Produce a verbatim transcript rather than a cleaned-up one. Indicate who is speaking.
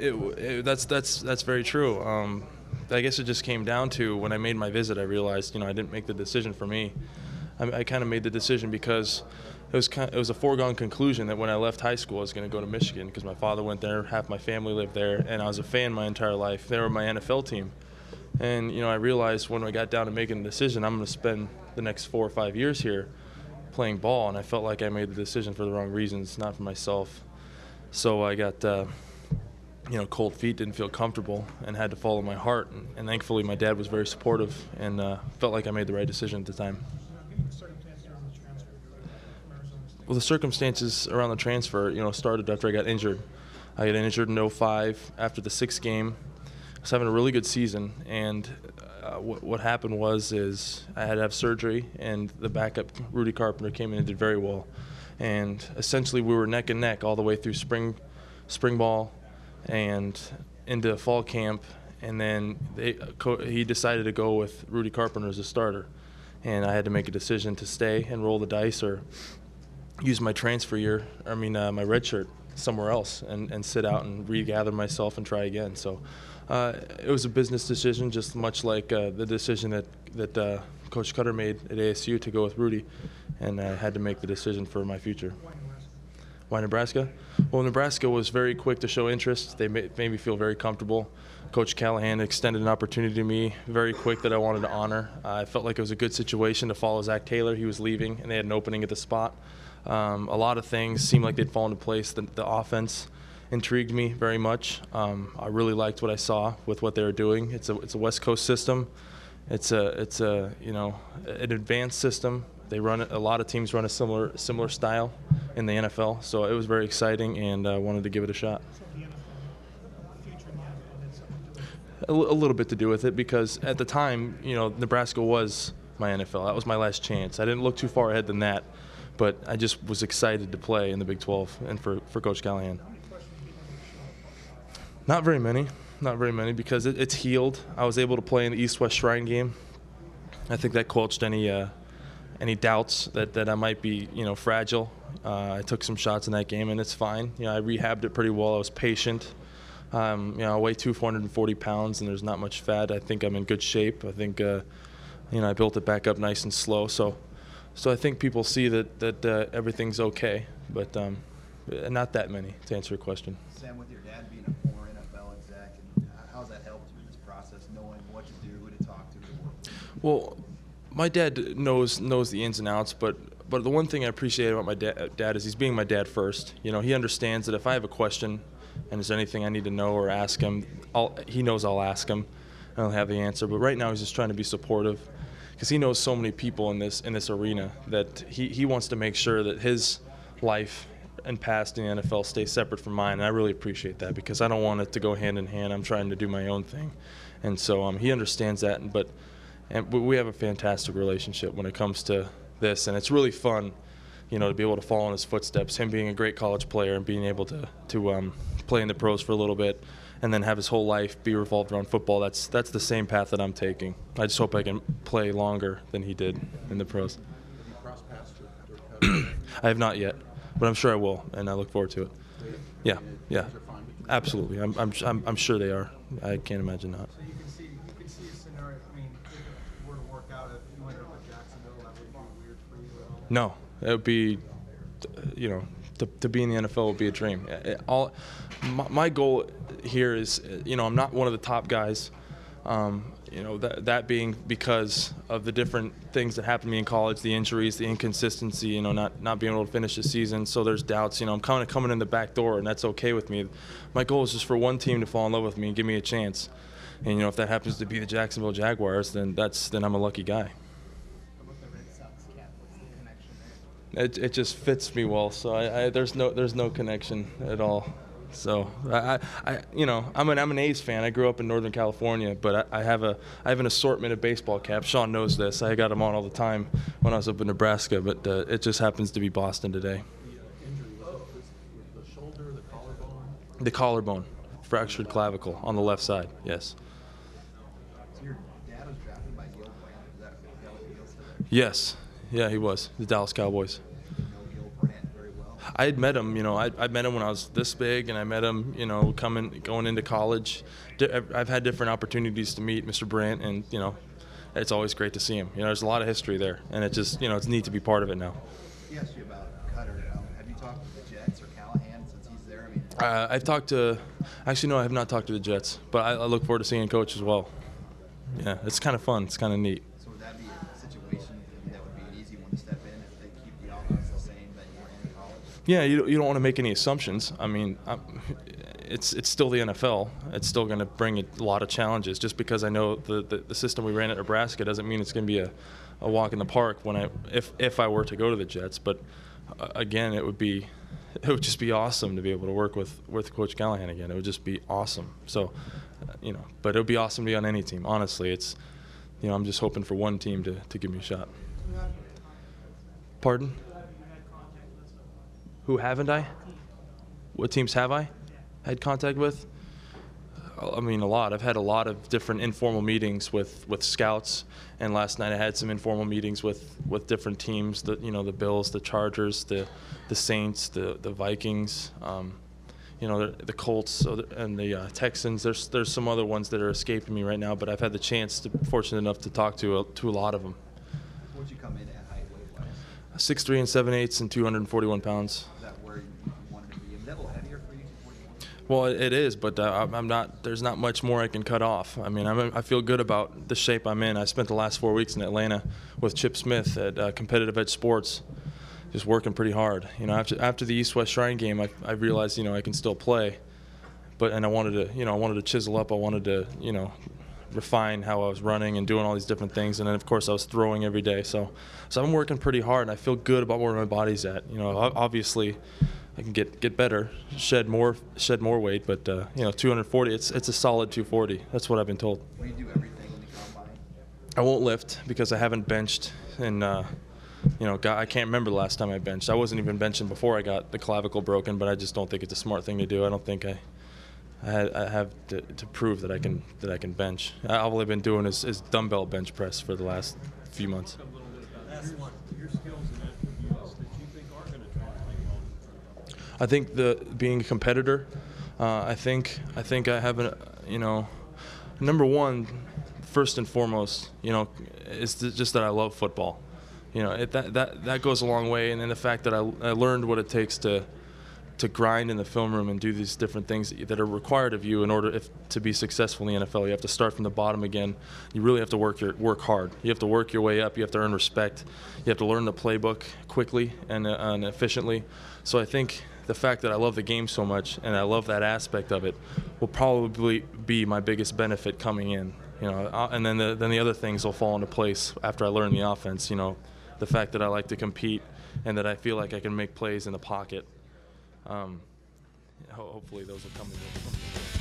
Speaker 1: it, it, that's that's that's very true. Um, I guess it just came down to when I made my visit, I realized, you know, I didn't make the decision for me. I, I kind of made the decision because it was kind of, it was a foregone conclusion that when I left high school, I was going to go to Michigan because my father went there, half my family lived there, and I was a fan my entire life. They were my N F L team. And, you know, I realized when I got down to making a decision, I'm going to spend the next four or five years here playing ball, and I felt like I made the decision for the wrong reasons, not for myself. So I got, uh, you know, cold feet, didn't feel comfortable, and had to follow my heart. And, and thankfully, my dad was very supportive and uh, felt like I made the right decision at the time. Well, the circumstances around the transfer, you know, started after I got injured. I got injured in oh five after the sixth game. I was having a really good season, and uh, what, what happened was is I had to have surgery, and the backup, Rudy Carpenter, came in and did very well. And essentially we were neck and neck all the way through spring, spring ball and into fall camp, and then they, he decided to go with Rudy Carpenter as a starter. And I had to make a decision to stay and roll the dice or use my transfer year, I mean uh, my red shirt somewhere else and, and sit out and regather myself and try again. So uh, it was a business decision, just much like uh, the decision that, that uh, Coach Cutter made at A S U to go with Rudy, and I had to make the decision for my future. Why Nebraska? Well, Nebraska was very quick to show interest. They made, made me feel very comfortable. Coach Callahan extended an opportunity to me very quick that I wanted to honor. Uh, I felt like it was a good situation to follow Zach Taylor. He was leaving, and they had an opening at the spot. Um, a lot of things seemed like they'd fall into place. The, the offense intrigued me very much. Um, I really liked what I saw with what they were doing. It's a it's a West Coast system. It's a it's a you know an advanced system. They run a lot of teams run a similar similar style in the N F L. So it was very exciting, and I uh, wanted to give it a shot. A, l- a little bit to do with it because at the time, you know, Nebraska was my N F L. That was my last chance. I didn't look too far ahead than that. But I just was excited to play in the Big twelve and for, for Coach Callahan. Not very many, not very many because it, it's healed. I was able to play in the East-West Shrine game. I think that quelled any uh, any doubts that, that I might be, you know, fragile. Uh, I took some shots in that game, and it's fine. You know, I rehabbed it pretty well. I was patient. Um, you know, I weigh two hundred forty pounds, and there's not much fat. I think I'm in good shape. I think, uh, you know, I built it back up nice and slow. So. So I think people see that that uh, everything's okay, but um, not that many, to answer your question.
Speaker 2: Sam, with your dad being a former N F L exec, and how's that helped you in this process, knowing what to do, who to talk to, who to work with?
Speaker 1: Well, my dad knows knows the ins and outs, but but the one thing I appreciate about my da- dad is he's being my dad first. You know, he understands that if I have a question and there's anything I need to know or ask him, I'll, he knows I'll ask him and I'll have the answer. But right now he's just trying to be supportive, because he knows so many people in this in this arena that he, he wants to make sure that his life and past in the N F L stay separate from mine, and I really appreciate that because I don't want it to go hand in hand. I'm trying to do my own thing, and so um, he understands that. But and we have a fantastic relationship when it comes to this, and it's really fun, you know, to be able to follow in his footsteps. Him being a great college player and being able to to um, play in the pros for a little bit, and then have his whole life be revolved around football. That's that's the same path that I'm taking. I just hope I can play longer than he did in the pros.
Speaker 3: Have you crossed paths to Dirk Koetter?
Speaker 1: I have not yet, but I'm sure I will, and I look forward to it. Yeah, yeah, absolutely. I'm I'm I'm, I'm sure they are. I can't imagine not.
Speaker 4: So you can see you can see a scenario. I mean, if it were to work out, if you ended up at Jacksonville, that would be weird for you at all.
Speaker 1: No, it would be, you know, to, to be in the N F L would be a dream. It, all, my, my goal here is, you know, I'm not one of the top guys. Um, you know, that that being because of the different things that happened to me in college, the injuries, the inconsistency, you know, not, not being able to finish the season. So there's doubts. You know, I'm kind of coming in the back door, and that's okay with me. My goal is just for one team to fall in love with me and give me a chance. And, you know, if that happens to be the Jacksonville Jaguars, then that's then I'm a lucky guy. It it just fits me well, so I, I there's no there's no connection at all. So I, I you know I'm an I'm an A's fan. I grew up in Northern California, but I, I have a I have an assortment of baseball caps. Sean knows this. I got them on all the time when I was up in Nebraska, but uh, it just happens to be Boston today.
Speaker 3: The injury, was it the shoulder, the collarbone?
Speaker 1: The collarbone, fractured clavicle on the left side. Yes.
Speaker 2: So your dad was drafted by Gil Brandt. Is that, is that what Gil said?
Speaker 1: Yes. Yeah, he was. The Dallas Cowboys.
Speaker 2: Did you know Gil Brandt very well?
Speaker 1: I had met him, you know, I, I met him when I was this big, and I met him, you know, coming going into college. I've had different opportunities to meet Mister Brandt, and you know, it's always great to see him. You know, there's a lot of history there, and it just, you know, it's neat to be part of it now.
Speaker 2: He asked you about Cutter. Um, have you talked to the Jets or Callahan since he's there? I mean,
Speaker 1: Uh, I've talked to, actually no, I have not talked to the Jets, but I, I look forward to seeing Coach as well. Yeah, it's kind of fun. It's kind of neat.
Speaker 2: so would that be a situation that would be an easy one to step in if they keep the offense the same that you were in college?
Speaker 1: Yeah, you don't, you don't want to make any assumptions. I mean, I'm, it's it's still the N F L. It's still going to bring a lot of challenges. Just because I know the, the, the system we ran at Nebraska doesn't mean it's going to be a, a walk in the park when I if if I were to go to the Jets. But uh, again, it would be it would just be awesome to be able to work with with Coach Callahan again. It would just be awesome. So, uh, you know, but it would be awesome to be on any team. Honestly, it's you know I'm just hoping for one team to to give me a shot. Pardon? Who haven't I? What teams have I had contact with? I mean, a lot. I've had a lot of different informal meetings with, with scouts, and last night I had some informal meetings with, with different teams. The you know the Bills, the Chargers, the the Saints, the the Vikings, um, you know the, the Colts, so the, and the uh, Texans. There's there's some other ones that are escaping me right now, but I've had the chance to fortunate enough to talk to a, to a lot of them.
Speaker 2: What'd you come in at height weight wise?
Speaker 1: Six three and seven eighths and two hundred forty-one pounds.
Speaker 2: Is that where you wanted to be? Is that a little heavier for you, two forty-one?
Speaker 1: Well, it is, but uh, I'm not. There's not much more I can cut off. I mean, I'm, I feel good about the shape I'm in. I spent the last four weeks in Atlanta with Chip Smith at uh, Competitive Edge Sports, just working pretty hard. You know, after after the East West Shrine game, I, I realized you know I can still play, but and I wanted to you know I wanted to chisel up. I wanted to you know refine how I was running and doing all these different things, and then of course I was throwing every day. So so I'm working pretty hard, and I feel good about where my body's at. You know, obviously. I can get get better, shed more shed more weight, but uh, you know, two hundred forty. It's it's a solid two forty. That's what I've been told.
Speaker 2: Will you do everything in the combine?
Speaker 1: I won't lift because I haven't benched, and uh, you know, God, I can't remember the last time I benched. I wasn't even benching before I got the clavicle broken, but I just don't think it's a smart thing to do. I don't think I I, had, I have to, to prove that I can that I can bench. All I've been doing is, is dumbbell bench press for the last few months.
Speaker 3: A little bit about your, your skills and attributes that you think are going to translate well to the pro.
Speaker 1: I think the being a competitor, uh, I think I think I have a you know, number one, first and foremost, you know, is just that I love football. You know, it, that that that goes a long way, and then the fact that I, I learned what it takes to to grind in the film room and do these different things that are required of you in order if, to be successful in the N F L. You have to start from the bottom again. You really have to work your work hard. You have to work your way up. You have to earn respect. You have to learn the playbook quickly and, uh, and efficiently. So I think the fact that I love the game so much and I love that aspect of it will probably be my biggest benefit coming in. You know, uh, and then the then the other things will fall into place after I learn the offense. You know, the fact that I like to compete and that I feel like I can make plays in the pocket. Um, ho- hopefully those will come into